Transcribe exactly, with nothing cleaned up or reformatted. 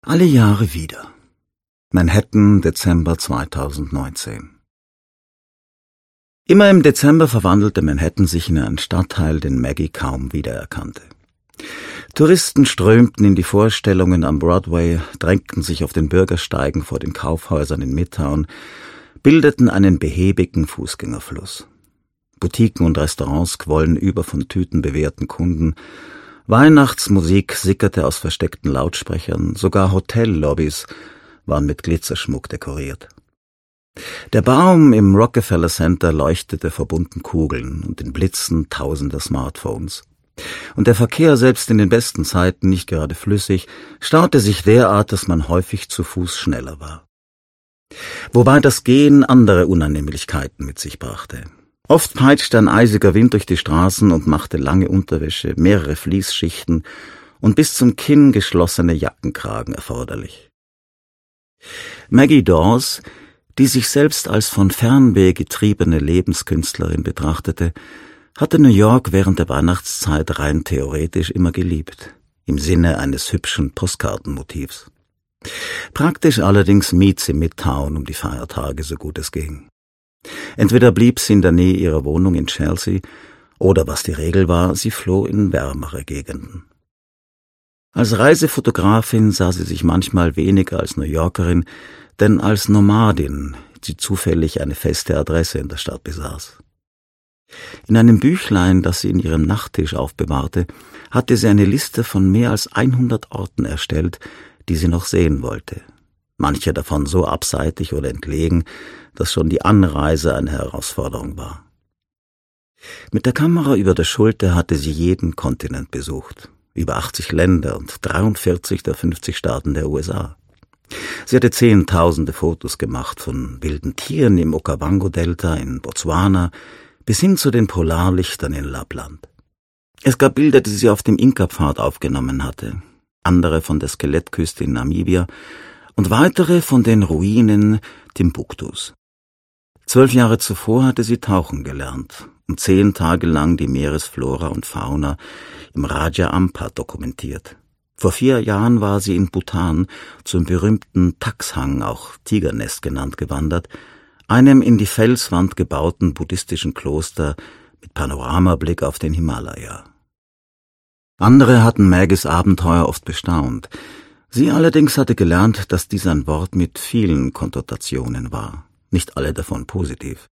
Alle Jahre wieder. Manhattan, Dezember zweitausendneunzehn. Immer im Dezember verwandelte Manhattan sich in einen Stadtteil, den Maggie kaum wiedererkannte. Touristen strömten in die Vorstellungen am Broadway, drängten sich auf den Bürgersteigen vor den Kaufhäusern in Midtown, bildeten einen behäbigen Fußgängerfluss. Boutiquen und Restaurants quollen über von tütenbewehrten Kunden, Weihnachtsmusik sickerte aus versteckten Lautsprechern, sogar Hotellobbys waren mit Glitzerschmuck dekoriert. Der Baum im Rockefeller Center leuchtete vor bunten Kugeln und den Blitzen tausender Smartphones. Und der Verkehr, selbst in den besten Zeiten nicht gerade flüssig, staute sich derart, dass man häufig zu Fuß schneller war. Wobei das Gehen andere Unannehmlichkeiten mit sich brachte. Oft peitschte ein eisiger Wind durch die Straßen und machte lange Unterwäsche, mehrere Fließschichten und bis zum Kinn geschlossene Jackenkragen erforderlich. Maggie Dawes, die sich selbst als von Fernweh getriebene Lebenskünstlerin betrachtete, hatte New York während der Weihnachtszeit rein theoretisch immer geliebt, im Sinne eines hübschen Postkartenmotivs. Praktisch allerdings mied sie Midtown um die Feiertage, so gut es ging. Entweder blieb sie in der Nähe ihrer Wohnung in Chelsea, oder, was die Regel war, sie floh in wärmere Gegenden. Als Reisefotografin sah sie sich manchmal weniger als New Yorkerin, denn als Nomadin, die zufällig eine feste Adresse in der Stadt besaß. In einem Büchlein, das sie in ihrem Nachttisch aufbewahrte, hatte sie eine Liste von mehr als hundert Orten erstellt, die sie noch sehen wollte. Manche davon so abseitig oder entlegen, dass schon die Anreise eine Herausforderung war. Mit der Kamera über der Schulter hatte sie jeden Kontinent besucht, über achtzig Länder und dreiundvierzig der fünfzig Staaten der U S A. Sie hatte zehntausende Fotos gemacht, von wilden Tieren im Okavango-Delta in Botswana bis hin zu den Polarlichtern in Lappland. Es gab Bilder, die sie auf dem Inka-Pfad aufgenommen hatte, andere von der Skelettküste in Namibia und weitere von den Ruinen Timbuktus. Zwölf Jahre zuvor hatte sie tauchen gelernt und zehn Tage lang die Meeresflora und Fauna im Raja Ampat dokumentiert. Vor vier Jahren war sie in Bhutan zum berühmten Taxhang, auch Tigernest genannt, gewandert, einem in die Felswand gebauten buddhistischen Kloster mit Panoramablick auf den Himalaya. Andere hatten Maggies Abenteuer oft bestaunt. Sie allerdings hatte gelernt, dass dies ein Wort mit vielen Konnotationen war, nicht alle davon positiv.